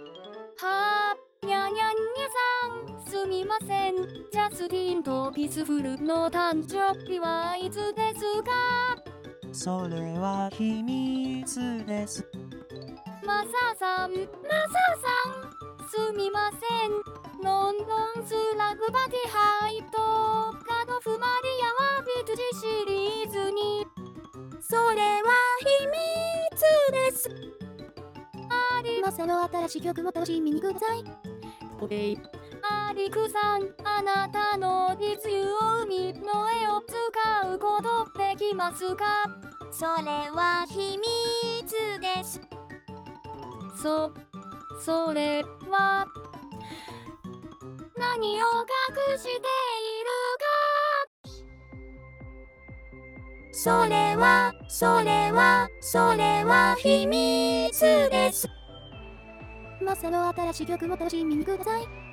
はー、にゃにゃにゃさん、すみません。ジャスティンとピースフルの誕生日はいつですか？ それは秘密です。 マサさん、マサさん、すみません。ロンドンスラグバティハイとカドフマリアは羊シリーズに。それは秘密です。ありますの新しい曲も楽しみにください。オペイ。アリクさん、あなたの実有海の絵を使うことできますか？ それは秘密です。 それは何を隠しているか？ それは秘密です。 マサの新しい曲も楽しみにください。